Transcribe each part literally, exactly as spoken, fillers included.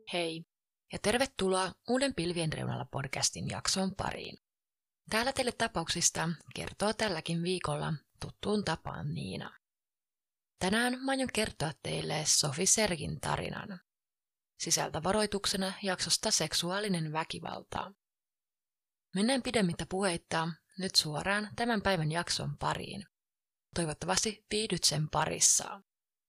Hei ja tervetuloa Uuden pilvien reunalla podcastin jaksoon pariin. Täällä teille tapauksista kertoo tälläkin viikolla tuttuun tapaan Niina. Tänään mä aion kertoa teille Sofi Sergin tarinan. Sisältövaroituksena jaksosta seksuaalinen väkivalta. Mennään pidemmittä puheitta nyt suoraan tämän päivän jakson pariin. Toivottavasti viihdyt sen parissa.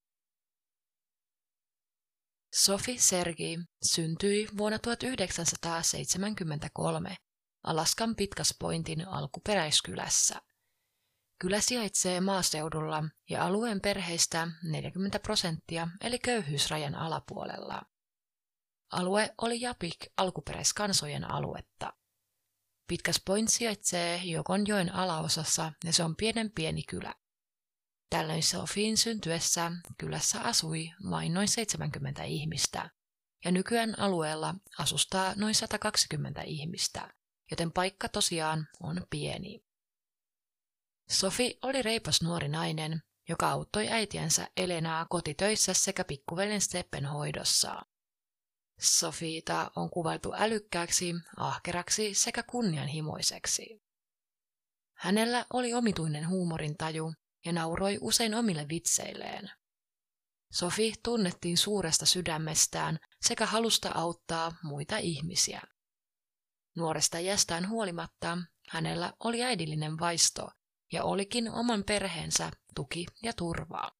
Sofi Sergi syntyi vuonna tuhatyhdeksänsataaseitsemänkymmentäkolme Alaskan Pitcairn Pointin alkuperäiskylässä. Kylä sijaitsee maaseudulla ja alueen perheistä neljäkymmentä prosenttia eli köyhyysrajan alapuolella. Alue oli Japik alkuperäiskansojen aluetta. Pitcairn Point sijaitsee Jokonjoen alaosassa ja se on pienen pieni kylä. Tällöin Sofin syntyessä kylässä asui vain noin seitsemänkymmentä ihmistä, ja nykyään alueella asustaa noin sata kaksikymmentä ihmistä, joten paikka tosiaan on pieni. Sofi oli reipas nuori nainen, joka auttoi äitiänsä Elenaa kotitöissä sekä pikkuveljen Steppen hoidossa. Sofiita on kuvailtu älykkääksi, ahkeraksi sekä kunnianhimoiseksi. Hänellä oli omituinen huumorintaju ja nauroi usein omille vitseilleen. Sofi tunnettiin suuresta sydämestään sekä halusta auttaa muita ihmisiä. Nuoresta iästään huolimatta hänellä oli äidillinen vaisto ja olikin oman perheensä tuki ja turvaa.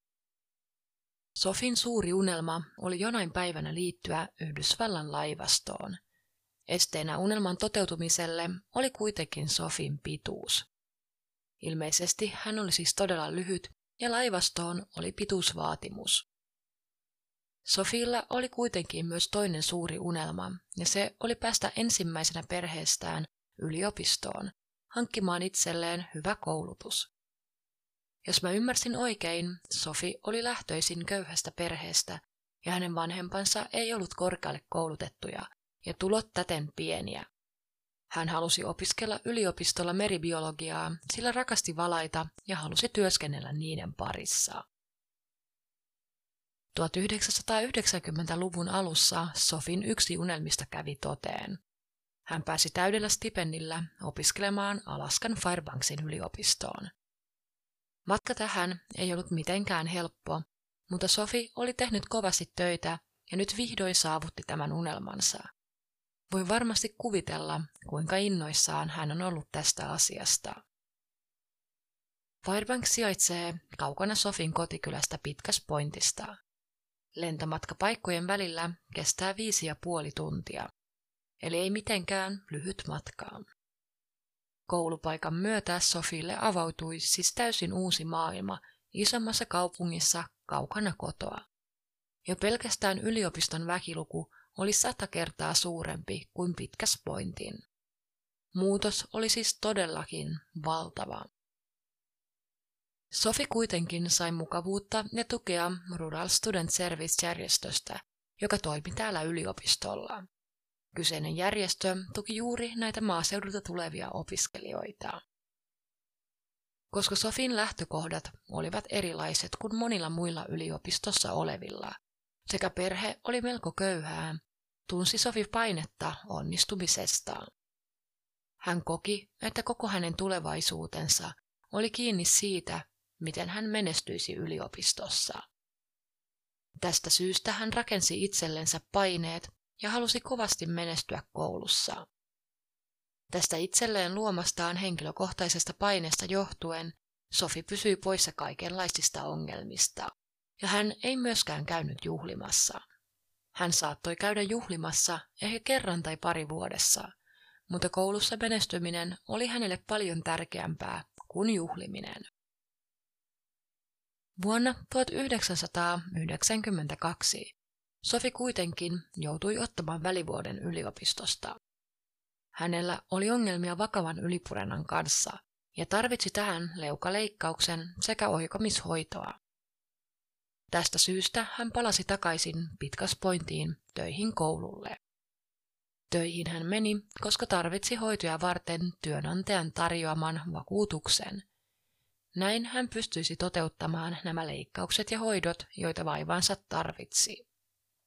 Sofin suuri unelma oli jonain päivänä liittyä Yhdysvallan laivastoon. Esteenä unelman toteutumiselle oli kuitenkin Sofin pituus. Ilmeisesti hän oli siis todella lyhyt ja laivastoon oli pituusvaatimus. Sofilla oli kuitenkin myös toinen suuri unelma ja se oli päästä ensimmäisenä perheestään yliopistoon, hankkimaan itselleen hyvä koulutus. Jos mä ymmärsin oikein, Sofi oli lähtöisin köyhästä perheestä ja hänen vanhempansa ei ollut korkealle koulutettuja ja tulot täten pieniä. Hän halusi opiskella yliopistolla meribiologiaa, sillä rakasti valaita ja halusi työskennellä niiden parissa. tuhatyhdeksänsataayhdeksänkymmentäluvun alussa Sofin yksi unelmista kävi toteen. Hän pääsi täydellä stipendillä opiskelemaan Alaskan Fairbanksin yliopistoon. Matka tähän ei ollut mitenkään helppo, mutta Sofi oli tehnyt kovasti töitä ja nyt vihdoin saavutti tämän unelmansa. Voi varmasti kuvitella, kuinka innoissaan hän on ollut tästä asiasta. Fairbanks sijaitsee kaukana Sofin kotikylästä Pitcairn Pointista. Lentomatka paikkojen välillä kestää viisi ja puoli tuntia, eli ei mitenkään lyhyt matka. Koulupaikan myötä Sofille avautui siis täysin uusi maailma isommassa kaupungissa kaukana kotoa. Jo pelkästään yliopiston väkiluku oli sata kertaa suurempi kuin Pitcairn Pointin. Muutos oli siis todellakin valtava. Sofi kuitenkin sai mukavuutta ja tukea Rural Student Service-järjestöstä, joka toimi täällä yliopistolla. Kyseinen järjestö tuki juuri näitä maaseudulta tulevia opiskelijoita. Koska Sofin lähtökohdat olivat erilaiset kuin monilla muilla yliopistossa olevilla, sekä perhe oli melko köyhää, tunsi Sofi painetta onnistumisestaan. Hän koki, että koko hänen tulevaisuutensa oli kiinni siitä, miten hän menestyisi yliopistossa. Tästä syystä hän rakensi itsellensä paineet ja halusi kovasti menestyä koulussa. Tästä itselleen luomastaan henkilökohtaisesta paineesta johtuen Sofi pysyi poissa kaikenlaisista ongelmista, ja hän ei myöskään käynyt juhlimassa. Hän saattoi käydä juhlimassa ehkä kerran tai pari vuodessa, mutta koulussa menestyminen oli hänelle paljon tärkeämpää kuin juhliminen. Vuonna tuhatyhdeksänsataayhdeksänkymmentäkaksi Sofi kuitenkin joutui ottamaan välivuoden yliopistosta. Hänellä oli ongelmia vakavan ylipurennan kanssa ja tarvitsi tähän leukaleikkauksen sekä oikomishoitoa. Tästä syystä hän palasi takaisin Pitcairn Pointiin töihin koululle. Töihin hän meni, koska tarvitsi hoitoja varten työnantajan tarjoaman vakuutuksen. Näin hän pystyisi toteuttamaan nämä leikkaukset ja hoidot, joita vaivansa tarvitsi.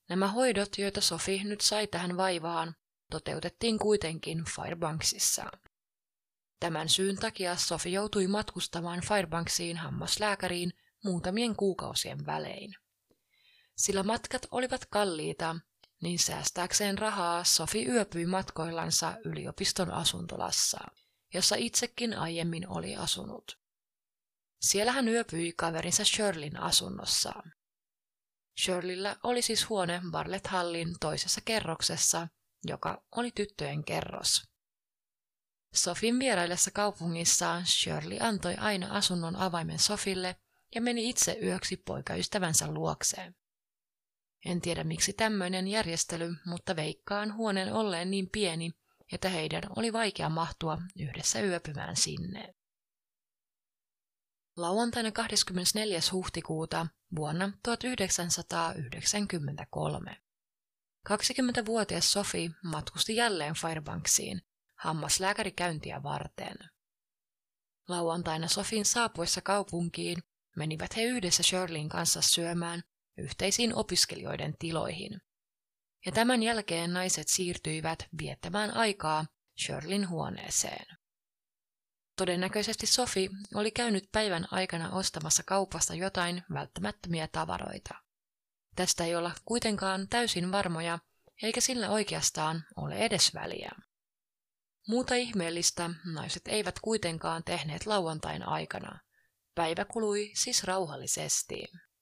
Nämä hoidot, joita Sophie nyt sai tähän vaivaan, toteutettiin kuitenkin Fairbanksissa. Tämän syyn takia Sophie joutui matkustamaan Fairbanksiin hammaslääkäriin muutamien kuukausien välein. Sillä matkat olivat kalliita, niin säästääkseen rahaa Sophie yöpyi matkoillansa yliopiston asuntolassa, jossa itsekin aiemmin oli asunut. Siellä hän yöpyi kaverinsa Shirleyn asunnossa. Shirleyllä oli siis huone Bartlett Hallin toisessa kerroksessa, joka oli tyttöjen kerros. Sophien vieraillessa kaupungissa Shirley antoi aina asunnon avaimen Sophielle ja meni itse yöksi poikaystävänsä luokseen. En tiedä miksi tämmöinen järjestely, mutta veikkaan huoneen olleen niin pieni, että heidän oli vaikea mahtua yhdessä yöpymään sinne. Lauantaina kahdeskymmenesneljäs huhtikuuta vuonna tuhatyhdeksänsataayhdeksänkymmentäkolme. kaksikymmentävuotias Sophie matkusti jälleen Fairbanksiin hammaslääkärikäyntiä varten. Lauantaina Sophien saapuessa kaupunkiin menivät he yhdessä Shirleyn kanssa syömään yhteisiin opiskelijoiden tiloihin. Ja tämän jälkeen naiset siirtyivät viettämään aikaa Shirleyn huoneeseen. Todennäköisesti Sophie oli käynyt päivän aikana ostamassa kaupasta jotain välttämättömiä tavaroita. Tästä ei olla kuitenkaan täysin varmoja, eikä sillä oikeastaan ole edes väliä. Muuta ihmeellistä naiset eivät kuitenkaan tehneet lauantain aikana. Päivä kului siis rauhallisesti.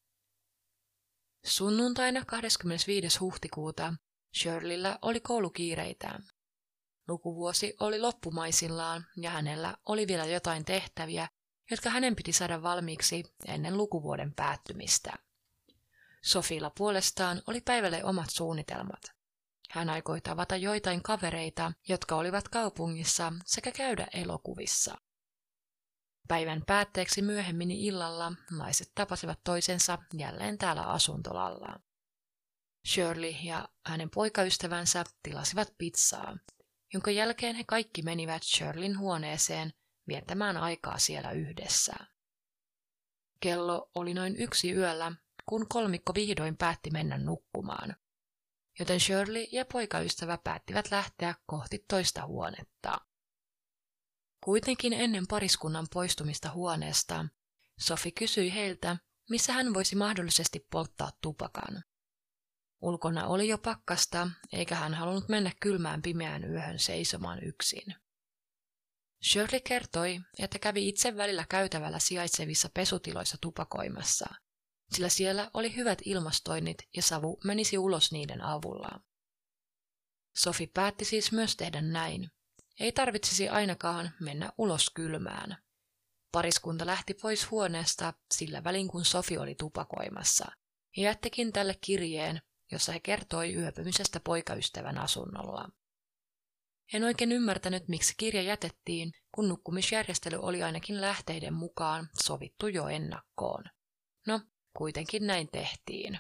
Sunnuntaina kahdeskymmenesviides huhtikuuta Shirleyllä oli koulukiireitä. Lukuvuosi oli loppumaisillaan ja hänellä oli vielä jotain tehtäviä, jotka hänen piti saada valmiiksi ennen lukuvuoden päättymistä. Sophiella puolestaan oli päivälle omat suunnitelmat. Hän aikoi tavata joitain kavereita, jotka olivat kaupungissa, sekä käydä elokuvissa. Päivän päätteeksi myöhemmin illalla naiset tapasivat toisensa jälleen täällä asuntolalla. Shirley ja hänen poikaystävänsä tilasivat pizzaa, jonka jälkeen he kaikki menivät Shirleyn huoneeseen viettämään aikaa siellä yhdessä. Kello oli noin yksi yöllä, kun kolmikko vihdoin päätti mennä nukkumaan, joten Shirley ja poikaystävä päättivät lähteä kohti toista huonetta. Kuitenkin ennen pariskunnan poistumista huoneesta Sophie kysyi heiltä, missä hän voisi mahdollisesti polttaa tupakan. Ulkona oli jo pakkasta, eikä hän halunnut mennä kylmään pimeään yöhön seisomaan yksin. Shirley kertoi, että kävi itse välillä käytävällä sijaitsevissa pesutiloissa tupakoimassa, sillä siellä oli hyvät ilmastoinnit ja savu menisi ulos niiden avulla. Sophie päätti siis myös tehdä näin. Ei tarvitsisi ainakaan mennä ulos kylmään. Pariskunta lähti pois huoneesta sillä välin, kun Sophie oli tupakoimassa, ja jättikin tälle kirjeen, jossa he kertoi yöpymisestä poikaystävän asunnolla. En oikein ymmärtänyt, miksi kirja jätettiin, kun nukkumisjärjestely oli ainakin lähteiden mukaan sovittu jo ennakkoon. No, kuitenkin näin tehtiin.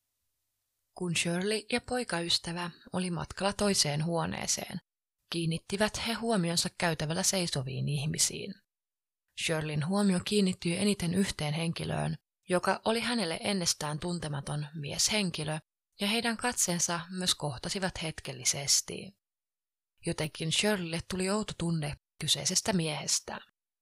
Kun Shirley ja poikaystävä oli matkalla toiseen huoneeseen, kiinnittivät he huomionsa käytävällä seisoviin ihmisiin. Shirleyn huomio kiinnittyi eniten yhteen henkilöön, joka oli hänelle ennestään tuntematon mieshenkilö, ja heidän katseensa myös kohtasivat hetkellisesti. Jotenkin Shirleylle tuli outo tunne kyseisestä miehestä.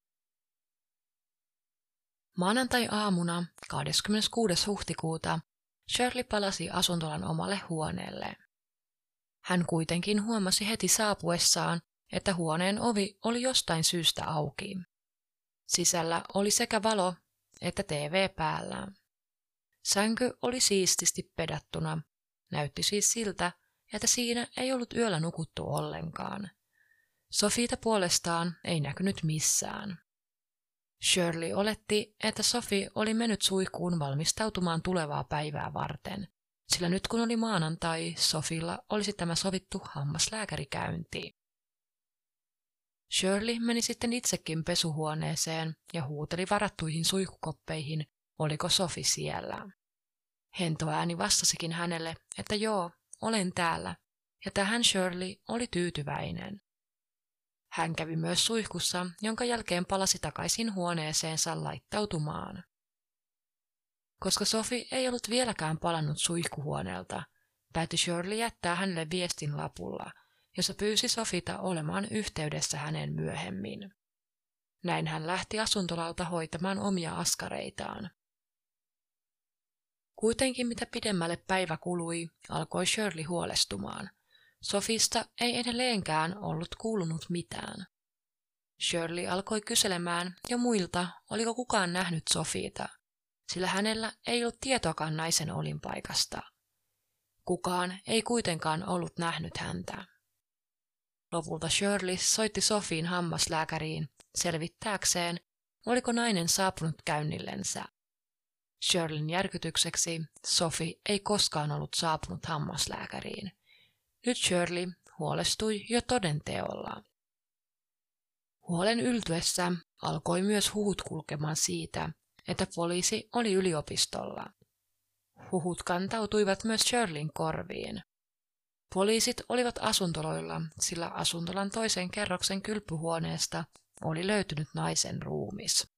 Maanantai-aamuna kahdeskymmeneskuudes huhtikuuta Shirley palasi asuntolan omalle huoneelle. Hän kuitenkin huomasi heti saapuessaan, että huoneen ovi oli jostain syystä auki. Sisällä oli sekä valo että T V päällä. Sänky oli siististi pedattuna. Näytti siis siltä, että siinä ei ollut yöllä nukuttu ollenkaan. Sophieta puolestaan ei näkynyt missään. Shirley oletti, että Sophie oli mennyt suihkuun valmistautumaan tulevaa päivää varten, sillä nyt kun oli maanantai, Sophiella olisi tämä sovittu hammaslääkärikäynti. Shirley meni sitten itsekin pesuhuoneeseen ja huuteli varattuihin suihkukoppeihin, oliko Sophie siellä. Hento ääni vastasikin hänelle, että joo, olen täällä, ja tähän Shirley oli tyytyväinen. Hän kävi myös suihkussa, jonka jälkeen palasi takaisin huoneeseensa laittautumaan. Koska Sophie ei ollut vieläkään palannut suihkuhuoneelta, päätti Shirley jättää hänelle viestin lapulla, jossa pyysi Sophieta olemaan yhteydessä häneen myöhemmin. Näin hän lähti asuntolalta hoitamaan omia askareitaan. Kuitenkin mitä pidemmälle päivä kului, alkoi Shirley huolestumaan. Sophiesta ei edelleenkään ollut kuulunut mitään. Shirley alkoi kyselemään jo muilta, oliko kukaan nähnyt Sophieta, sillä hänellä ei ollut tietoakaan naisen olinpaikasta. Kukaan ei kuitenkaan ollut nähnyt häntä. Lopulta Shirley soitti Sophien hammaslääkäriin selvittääkseen, oliko nainen saapunut käynnillensä. Shirleyn järkytykseksi Sophie ei koskaan ollut saapunut hammaslääkäriin. Nyt Shirley huolestui jo todenteolla. Huolen yltyessä alkoi myös huhut kulkemaan siitä, että poliisi oli yliopistolla. Huhut kantautuivat myös Shirleyn korviin. Poliisit olivat asuntoloilla, sillä asuntolan toisen kerroksen kylpyhuoneesta oli löytynyt naisen ruumis.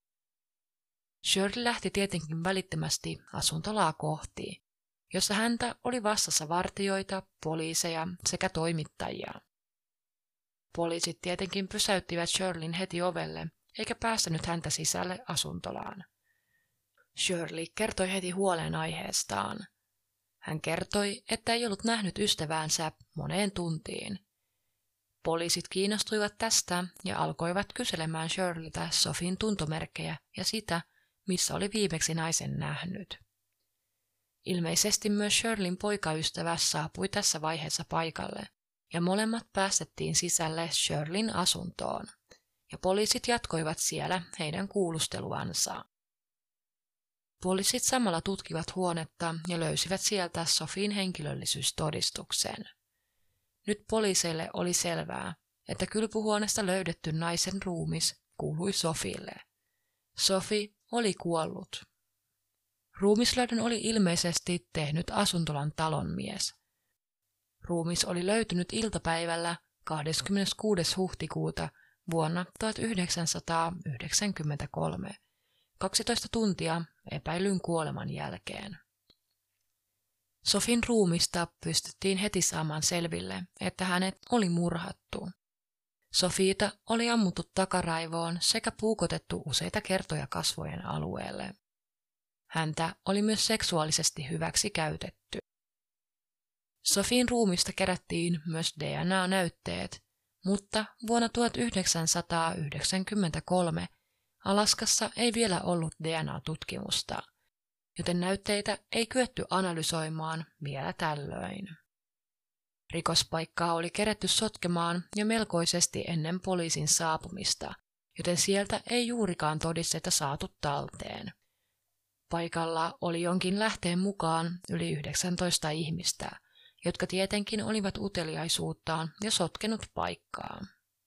Shirley lähti tietenkin välittömästi asuntolaa kohti, jossa häntä oli vastassa vartijoita, poliiseja sekä toimittajia. Poliisit tietenkin pysäyttivät Shirleyn heti ovelle, eikä päästänyt häntä sisälle asuntolaan. Shirley kertoi heti huolenaiheestaan. Hän kertoi, että ei ollut nähnyt ystäväänsä moneen tuntiin. Poliisit kiinnostuivat tästä ja alkoivat kyselemään Shirleyltä Sophien tuntomerkkejä ja sitä, missä oli viimeksi naisen nähnyt. Ilmeisesti myös Shirleyn poikaystävä saapui tässä vaiheessa paikalle, ja molemmat päästettiin sisälle Shirleyn asuntoon, ja poliisit jatkoivat siellä heidän kuulusteluansa. Poliisit samalla tutkivat huonetta ja löysivät sieltä Sophien henkilöllisyystodistuksen. Nyt poliiseille oli selvää, että kylpyhuoneesta löydetty naisen ruumis kuului Sophielle. Sophie oli kuollut. Ruumislöydön oli ilmeisesti tehnyt asuntolan talonmies. Ruumis oli löytynyt iltapäivällä kahdeskymmeneskuudes huhtikuuta vuonna tuhatyhdeksänsataayhdeksänkymmentäkolme, kaksitoista tuntia epäilyn kuoleman jälkeen. Sophien ruumista pystyttiin heti saamaan selville, että hänet oli murhattu. Sophieta oli ammuttu takaraivoon sekä puukotettu useita kertoja kasvojen alueelle. Häntä oli myös seksuaalisesti hyväksi käytetty. Sophien ruumista kerättiin myös D N A-näytteet, mutta vuonna tuhatyhdeksänsataayhdeksänkymmentäkolme Alaskassa ei vielä ollut D N A-tutkimusta, joten näytteitä ei kyetty analysoimaan vielä tällöin. Rikospaikkaa oli kerätty sotkemaan jo melkoisesti ennen poliisin saapumista, joten sieltä ei juurikaan todisteita saatu talteen. Paikalla oli jonkin lähteen mukaan yli yhdeksäntoista ihmistä, jotka tietenkin olivat uteliaisuuttaan jo sotkenut paikkaa.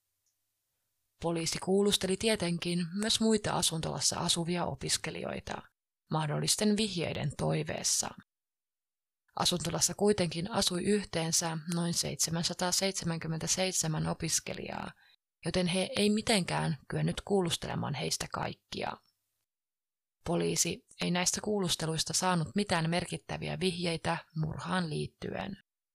Poliisi kuulusteli tietenkin myös muita asuntolassa asuvia opiskelijoita, mahdollisten vihjeiden toiveessa. Asuntolassa kuitenkin asui yhteensä noin seitsemänsataaseitsemänkymmentäseitsemän opiskelijaa, joten he ei mitenkään kyennyt kuulustelemaan heistä kaikkia. Poliisi ei näistä kuulusteluista saanut mitään merkittäviä vihjeitä murhaan liittyen.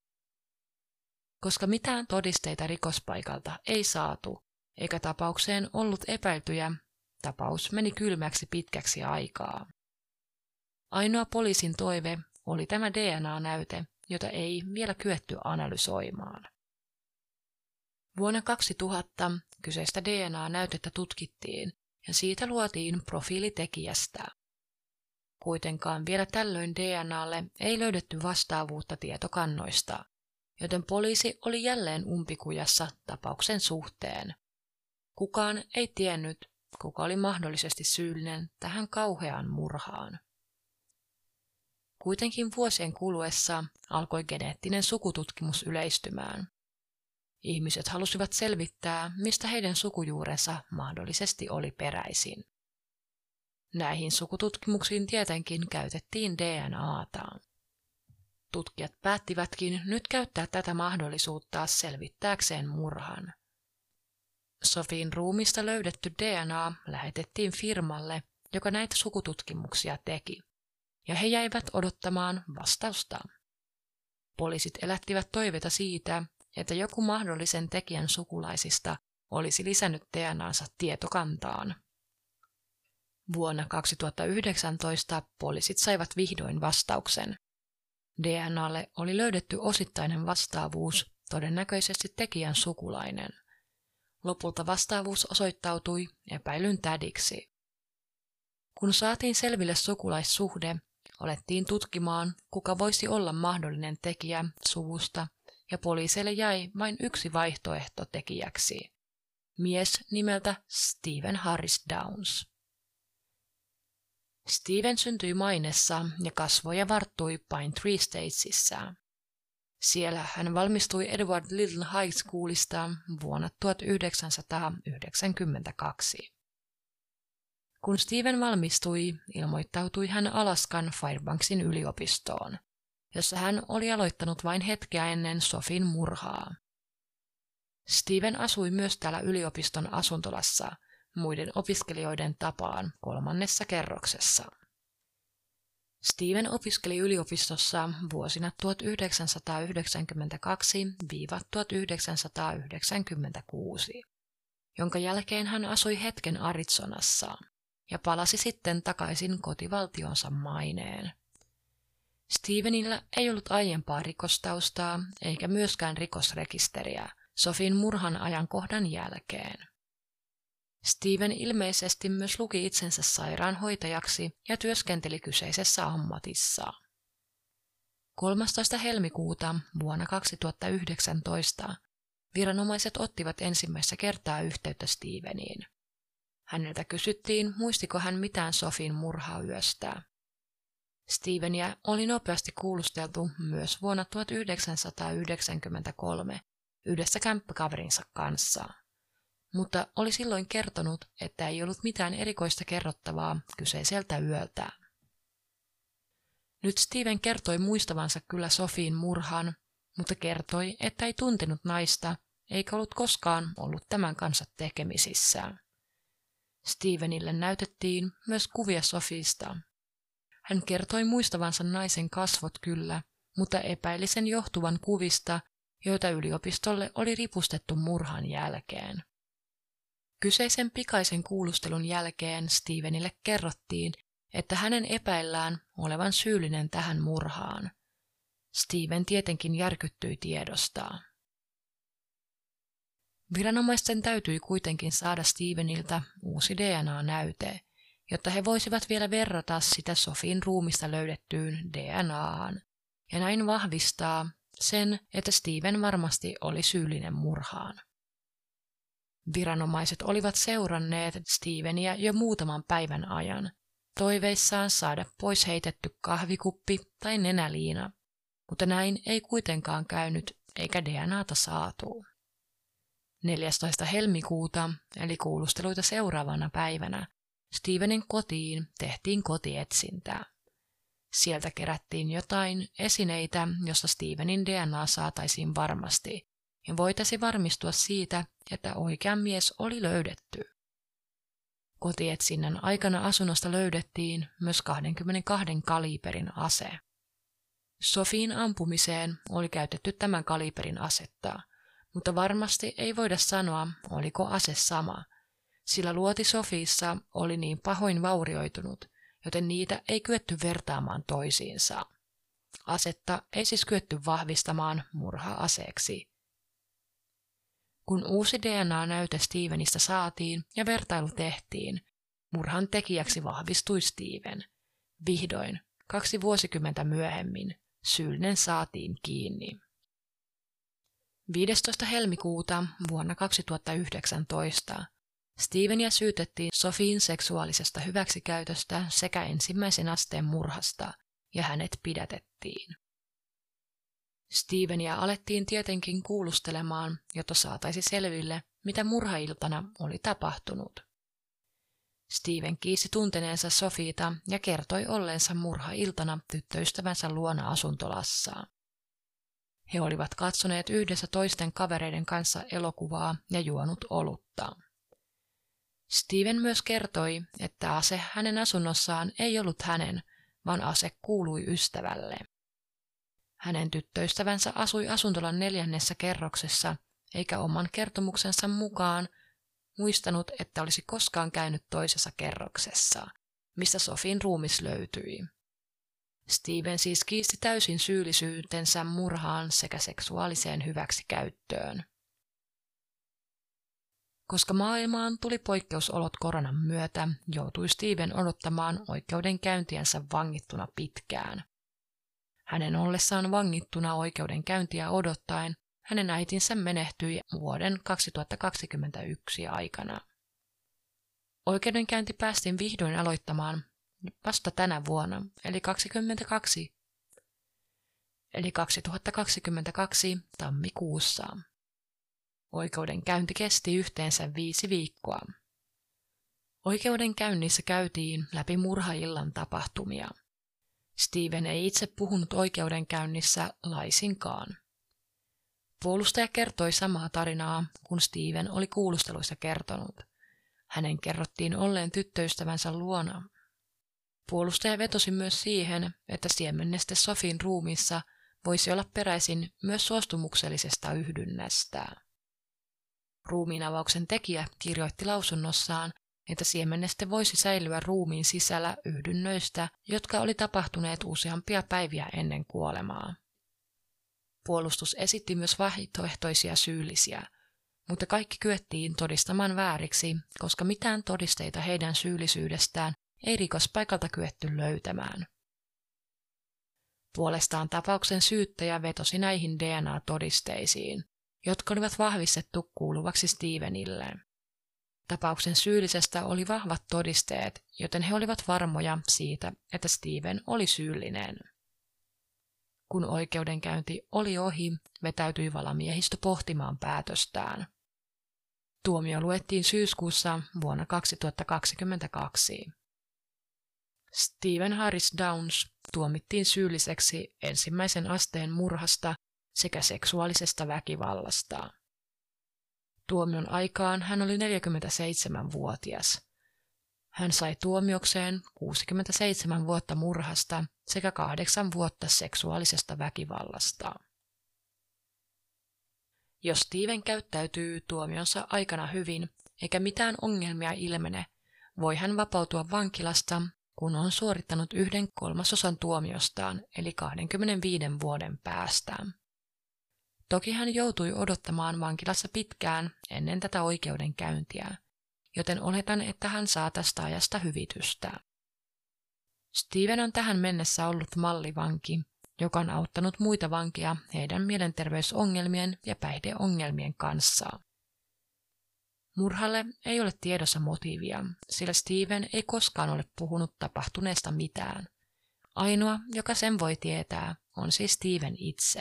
Koska mitään todisteita rikospaikalta ei saatu, eikä tapaukseen ollut epäiltyjä, tapaus meni kylmäksi pitkäksi aikaa. Ainoa poliisin toive oli tämä D N A-näyte, jota ei vielä kyetty analysoimaan. Vuonna kaksituhatta kyseistä D N A-näytettä tutkittiin ja siitä luotiin profiili tekijästä. Kuitenkaan vielä tällöin D N A:lle ei löydetty vastaavuutta tietokannoista, joten poliisi oli jälleen umpikujassa tapauksen suhteen. Kukaan ei tiennyt, kuka oli mahdollisesti syyllinen tähän kauheaan murhaan. Kuitenkin vuosien kuluessa alkoi geneettinen sukututkimus yleistymään. Ihmiset halusivat selvittää, mistä heidän sukujuurensa mahdollisesti oli peräisin. Näihin sukututkimuksiin tietenkin käytettiin D N A:ta. Tutkijat päättivätkin nyt käyttää tätä mahdollisuutta selvittääkseen murhan. Sophien ruumista löydetty D N A lähetettiin firmalle, joka näitä sukututkimuksia teki, ja he jäivät odottamaan vastausta. poliisit elättivät toiveita siitä, että joku mahdollisen tekijän sukulaisista olisi lisännyt D N A:nsa tietokantaan. Vuonna kaksituhattayhdeksäntoista poliisit saivat vihdoin vastauksen. D N A:lle oli löydetty osittainen vastaavuus, todennäköisesti tekijän sukulainen. Lopulta vastaavuus osoittautui epäilyn tädiksi. Kun saatiin selville sukulaissuhde, alettiin tutkimaan, kuka voisi olla mahdollinen tekijä suvusta, ja poliiseille jäi vain yksi vaihtoehto tekijäksi. Mies nimeltä Stephen Harris Downs. Stephen syntyi Mainessa ja kasvoi ja varttui Pine Tree Statesissa. Siellä hän valmistui Edward Little High Schoolista vuonna tuhatyhdeksänsataayhdeksänkymmentäkaksi. Kun Stephen valmistui, ilmoittautui hän Alaskan Fairbanksin yliopistoon, jossa hän oli aloittanut vain hetkeä ennen Sophien murhaa. Stephen asui myös täällä yliopiston asuntolassa muiden opiskelijoiden tapaan kolmannessa kerroksessa. Stephen opiskeli yliopistossa vuosina tuhatyhdeksänsataayhdeksänkymmentäkaksi tuhatyhdeksänsataayhdeksänkymmentäkuusi, jonka jälkeen hän asui hetken Arizonassa ja palasi sitten takaisin kotivaltionsa Maineen. Stephenillä ei ollut aiempaa rikostaustaa eikä myöskään rikosrekisteriä Sophien murhan ajankohdan jälkeen. Stephen ilmeisesti myös luki itsensä sairaanhoitajaksi ja työskenteli kyseisessä ammatissa. kolmastoista helmikuuta vuonna kaksituhattayhdeksäntoista viranomaiset ottivat ensimmäistä kertaa yhteyttä Stepheniin. Häneltä kysyttiin, muistiko hän mitään Sophien murhayöstä. Stepheniä oli nopeasti kuulusteltu myös vuonna tuhatyhdeksänsataayhdeksänkymmentäkolme yhdessä kämppäkaverinsa kanssa, mutta oli silloin kertonut, että ei ollut mitään erikoista kerrottavaa kyseiseltä yöltä. Nyt Stephen kertoi muistavansa kyllä Sophien murhan, mutta kertoi, että ei tuntenut naista eikä ollut koskaan ollut tämän kanssa tekemisissä. Stephenille näytettiin myös kuvia Sophiesta. Hän kertoi muistavansa naisen kasvot kyllä, mutta epäili sen johtuvan kuvista, joita yliopistolle oli ripustettu murhan jälkeen. Kyseisen pikaisen kuulustelun jälkeen Stephenille kerrottiin, että hänen epäillään olevan syyllinen tähän murhaan. Stephen tietenkin järkyttyi tiedostaan. Viranomaisten täytyi kuitenkin saada Stepheniltä uusi D N A-näyte, jotta he voisivat vielä verrata sitä Sophien ruumista löydettyyn D N A:han, ja näin vahvistaa sen, että Stephen varmasti oli syyllinen murhaan. Viranomaiset olivat seuranneet Stepheniä jo muutaman päivän ajan, toiveissaan saada pois heitetty kahvikuppi tai nenäliina, mutta näin ei kuitenkaan käynyt eikä D N A:ta saatu. neljästoista helmikuuta, eli kuulusteluita seuraavana päivänä, Stephenin kotiin tehtiin kotietsintää. Sieltä kerättiin jotain esineitä, josta Stephenin D N A saataisiin varmasti, ja voitaisiin varmistua siitä, että oikea mies oli löydetty. Kotietsinnän aikana asunnosta löydettiin myös kaksikymmentäkaksi kaliiperin ase. Sophien ampumiseen oli käytetty tämän kaliiperin asetta, mutta varmasti ei voida sanoa, oliko ase sama, sillä luoti Sophiessa oli niin pahoin vaurioitunut, joten niitä ei kyetty vertaamaan toisiinsa. Asetta ei siis kyetty vahvistamaan murha-aseeksi. Kun uusi D N A-näyte Stephenistä saatiin ja vertailu tehtiin, murhan tekijäksi vahvistui Stephen. Vihdoin, kaksi vuosikymmentä myöhemmin, syyllinen saatiin kiinni. viidestoista helmikuuta vuonna kaksituhattayhdeksäntoista Stephenia syytettiin Sophien seksuaalisesta hyväksikäytöstä sekä ensimmäisen asteen murhasta, ja hänet pidätettiin. Stephenia alettiin tietenkin kuulustelemaan, jotta saataisi selville, mitä murhailtana oli tapahtunut. Stephen kiisi tunteneensa Sophieta ja kertoi olleensa murhailtana tyttöystävänsä luona asuntolassaan. He olivat katsoneet yhdessä toisten kavereiden kanssa elokuvaa ja juonut olutta. Stephen myös kertoi, että ase hänen asunnossaan ei ollut hänen, vaan ase kuului ystävälle. Hänen tyttöystävänsä asui asuntolan neljännessä kerroksessa, eikä oman kertomuksensa mukaan muistanut, että olisi koskaan käynyt toisessa kerroksessa, mistä Sophien ruumis löytyi. Steven siis kiisti täysin syyllisyytensä murhaan sekä seksuaaliseen hyväksikäyttöön. Koska maailmaan tuli poikkeusolot koronan myötä, joutui Steven odottamaan oikeudenkäyntiänsä vangittuna pitkään. Hänen ollessaan vangittuna oikeudenkäyntiä odottaen, hänen äitinsä menehtyi vuoden kaksituhattakaksikymmentäyksi aikana. Oikeudenkäynti päästiin vihdoin aloittamaan vasta tänä vuonna, eli, kaksikymmentäkaksi, eli kaksituhattakaksikymmentäkaksi tammikuussa. Oikeudenkäynti kesti yhteensä viisi viikkoa. Oikeudenkäynnissä käytiin läpi murhaillan tapahtumia. Steven ei itse puhunut oikeudenkäynnissä laisinkaan. Puolustaja kertoi samaa tarinaa, kun Steven oli kuulusteluissa kertonut. Hänen kerrottiin olleen tyttöystävänsä luona. Puolustaja vetosi myös siihen, että siemenneste Sophien ruumiissa voisi olla peräisin myös suostumuksellisesta yhdynnästä. Ruumiinavauksen tekijä kirjoitti lausunnossaan, että siemenneste voisi säilyä ruumiin sisällä yhdynnöistä, jotka oli tapahtuneet useampia päiviä ennen kuolemaa. Puolustus esitti myös vaihtoehtoisia syyllisiä, mutta kaikki kyettiin todistamaan vääriksi, koska mitään todisteita heidän syyllisyydestään ei rikospaikalta kyetty löytämään. Puolestaan tapauksen syyttäjä vetosi näihin D N A-todisteisiin, jotka olivat vahvistettu kuuluvaksi Stevenille. Tapauksen syyllisestä oli vahvat todisteet, joten he olivat varmoja siitä, että Steven oli syyllinen. Kun oikeudenkäynti oli ohi, vetäytyi valamiehistö pohtimaan päätöstään. Tuomio luettiin syyskuussa vuonna kaksituhattakaksikymmentäkaksi. Stephen Harris Downes tuomittiin syylliseksi ensimmäisen asteen murhasta sekä seksuaalisesta väkivallasta. Tuomion aikaan hän oli neljäkymmentäseitsemänvuotias. Hän sai tuomiokseen kuusikymmentäseitsemän vuotta murhasta sekä kahdeksan vuotta seksuaalisesta väkivallasta. Jos Steven käyttäytyy tuomionsa aikana hyvin eikä mitään ongelmia ilmene, voi hän vapautua vankilasta, kun on suorittanut yhden kolmasosan tuomiostaan eli kaksikymmentäviiden vuoden päästä. Toki hän joutui odottamaan vankilassa pitkään ennen tätä oikeudenkäyntiä, joten oletan, että hän saa tästä ajasta hyvitystä. Steven on tähän mennessä ollut mallivanki, joka on auttanut muita vankeja heidän mielenterveysongelmien ja päihdeongelmien kanssa. Murhalle ei ole tiedossa motiivia, sillä Steven ei koskaan ole puhunut tapahtuneesta mitään. Ainoa, joka sen voi tietää, on siis Steven itse.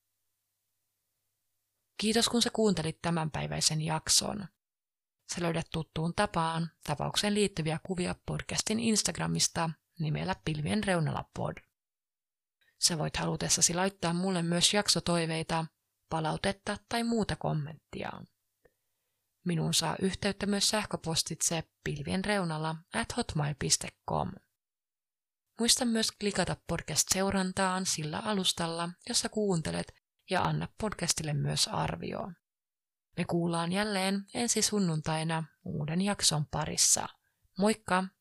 Kiitos kun sä kuuntelit tämänpäiväisen jakson. Sä löydät tuttuun tapaan tapaukseen liittyviä kuvia podcastin Instagramista nimellä Pilvien reunalla pod. Sä voit halutessasi laittaa mulle myös jaksotoiveita, palautetta tai muuta kommenttia. Minuun saa yhteyttä myös sähköpostitse pilvienreunalla at hotmail piste com. Muista myös klikata podcast-seurantaan sillä alustalla, jossa kuuntelet, ja anna podcastille myös arvio. Me kuullaan jälleen ensi sunnuntaina uuden jakson parissa. Moikka!